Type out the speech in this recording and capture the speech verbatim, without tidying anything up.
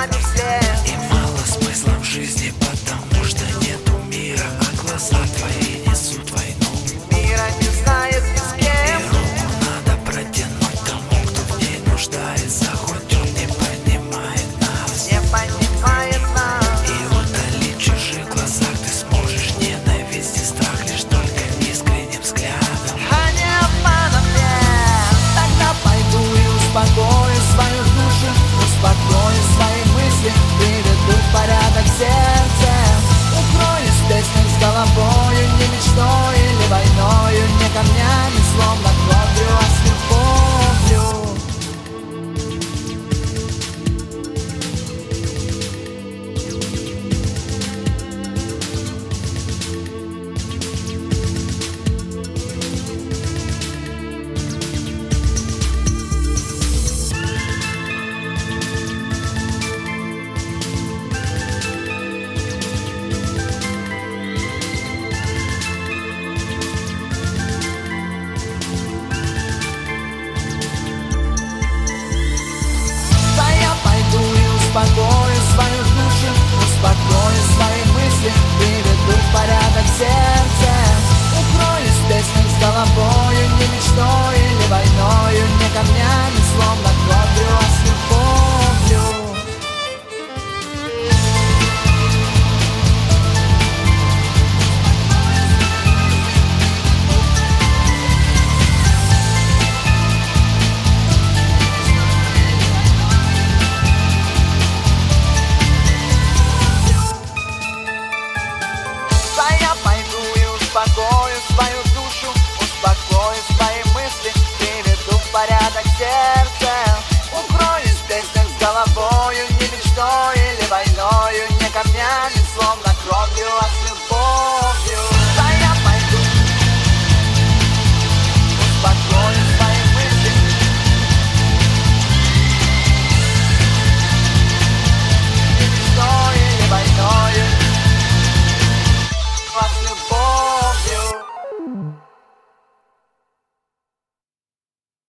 нами все. И мало смысла в жизни, потому что нету мира, а глаза твои несут войну. Мира не знает ни с И кем. руку надо протянуть тому, кто в ней нуждается, хоть он не понимает нас. Не понимает нас. И удалить в чужих глазах ты сможешь ненависть и страх лишь только искренним взглядом. А не обманом нет. Тогда пойду и успокою свою душу, успокою свои мысли, приведу в порядок сердце. Укроюсь песней с головою, не мечтой или войною, не камнями, словно кровью, а с любовью. Успокою свою душу, успокою свои мысли, приведу в порядок сердце. Укроюсь песней с головою, не мечтой или войною, не камнями,